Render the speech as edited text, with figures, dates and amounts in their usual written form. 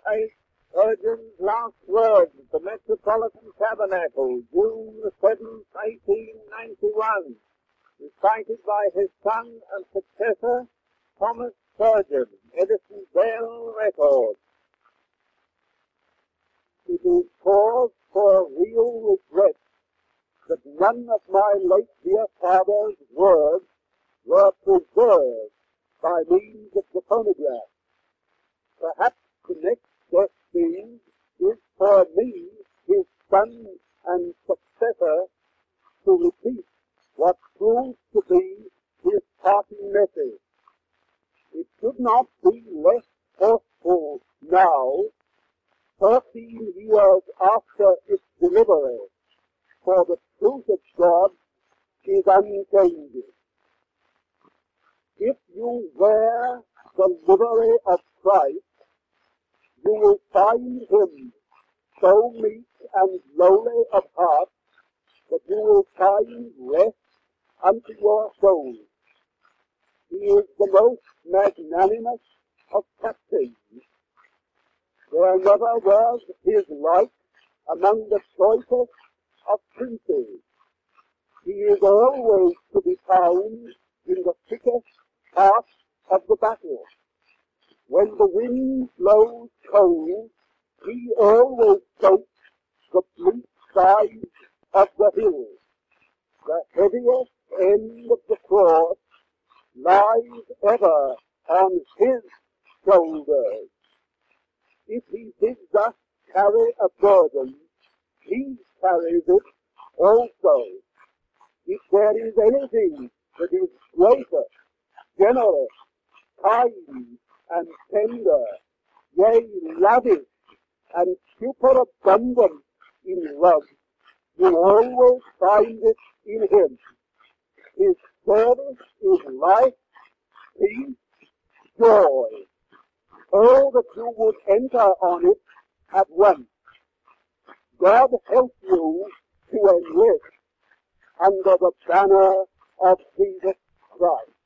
take Urgent's last words at the Metropolitan Tabernacle, June the 7th, 1891, recited by his son and successor, Thomas Spurgeon, Edison Bell Records. It is cause for real regret that none of my late dear father's words were preserved by means of the phonograph. Perhaps the next best thing is for me, his son and successor, to repeat what proved to be his parting message. It should not be less forceful now, 13 years after its delivery, for the truth of God is unchanging. If you wear the livery of Christ, you will find him so meek and lowly of heart that you will find rest unto your soul. He is the most magnanimous of captains. There never was his like among the choicest of princes. He is always to be found in the thickest part of the battle. When the wind blows cold, he always soaks the bleak sides of the hills. The heaviest end of the cross lies ever on his shoulders. If he bids us carry a burden, he carries it also. If there is anything that is greater, generous, kind, and tender, yea, lavish, and superabundant in love, you always find it in him. His service is life, peace, joy. Oh, that you would enter on it at once. God help you to enlist under the banner of Jesus Christ.